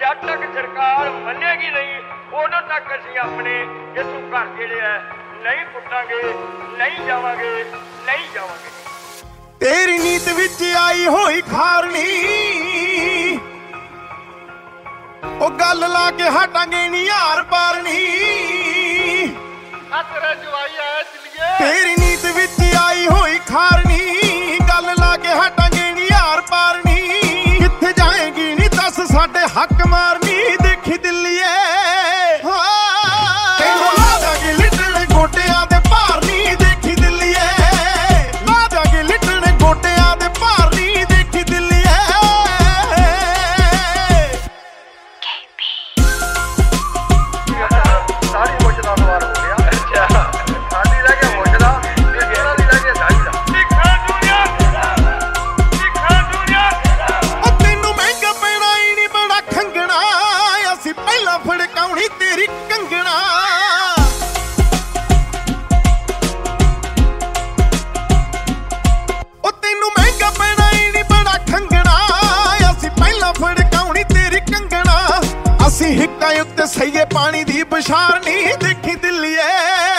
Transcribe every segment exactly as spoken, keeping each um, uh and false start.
जब तक सरकार मनेगी नहीं उदों तक असीं अपने इथों घर जिहड़े है नहीं पुट्टांगे, नहीं जावांगे, नहीं जावांगे। तेरी नीत विच आई होई खारनी ओ गल ला के हटांगे नी यार पारनी। तेरी नीत विच आई होई खारनी गल ला के हटांगे नी यार पारनी। किथे जाएगी नी दस साडे हक मारनी देखी दिल्लीए फड़काउनी तेरी कंगना। ओ तेनू महंगा पैना ही नहीं बड़ा खंगना असी पहला फड़काउनी तेरी कंगना। असी हिक्का उत्ते सहीए पानी दी बशारनी देखी दिल्लीए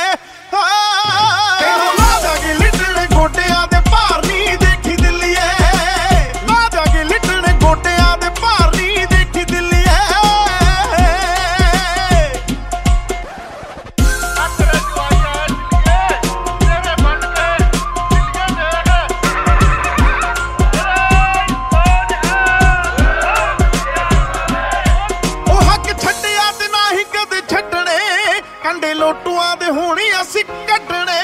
ਲੋਟੂਆਂ ਦੇ ਹੋਣੀ ਅਸੀਂ ਕੱਢਣੇ।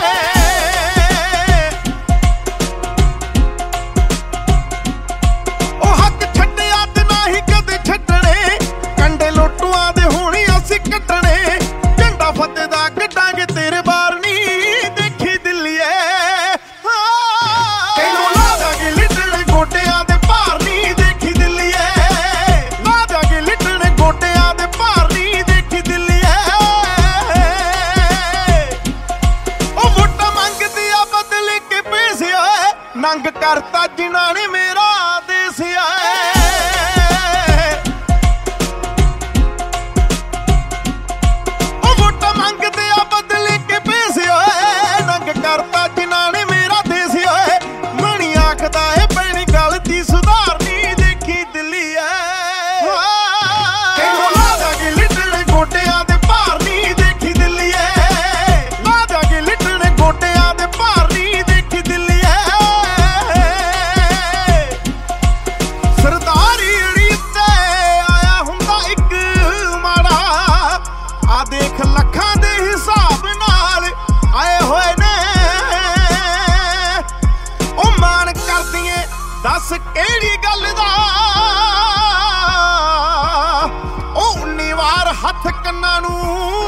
ਉਹ ਹੱਕ ਛੱਡਿਆ ਤੇ ਨਾ ਹੀ ਕਦੇ ਛੱਡਣੇ ਕੰਡੇ ਲੋਟੂਆਂ ਦੇ ਹੋਣੀ ਅਸੀਂ ਕੱਢਣੇ। ਝੰਡਾ ਫਤਿਹ ਦਾ ਕੱਢਾਂਗੇ ਤੇਰੇ ਬਾਰ ਨੀ ਦੇਖੀ ਦਿલ્ਲੀਏ ਤੈਨੂੰ ਲਾ ਦਾਂਗੇ ਲਿਟਣੇ ਗੋਡਿਆਂ ਦੇ ਭਾਰ ਨੀ ਦੇਖੀ ਦਿલ્ਲੀਏ ਲਾ ਦਾਂਗੇ ਲਿਟਣੇ ਗੋਡਿਆਂ ਦੇ ਭਾਰ ਨੀ ਦੇਖੀ ਦਿल्लीए। नंग करता जिन्हां ने मेरा देश आए ओ वोटा मंगदे आ बदले के पैसे आए। नंग करता जिन्हां ने मेरा देश आए मणी आखदा है पैनी गलती सुधारनी देखी दिल्लीए ला दांगे लिटणे गोडियां दे भार नी देखी दिल्लीए ला दांगे लिटणे गोडियां दे भार नी देखी दिल्लीए। सरदारी ते आया हुंदा इक माड़ा आ देख लखां दे हिसाब नाल आए होए ने ओ मान कर दिए दस केड़ी गल दा ओ उन्नी वार हथ कन्नां नूं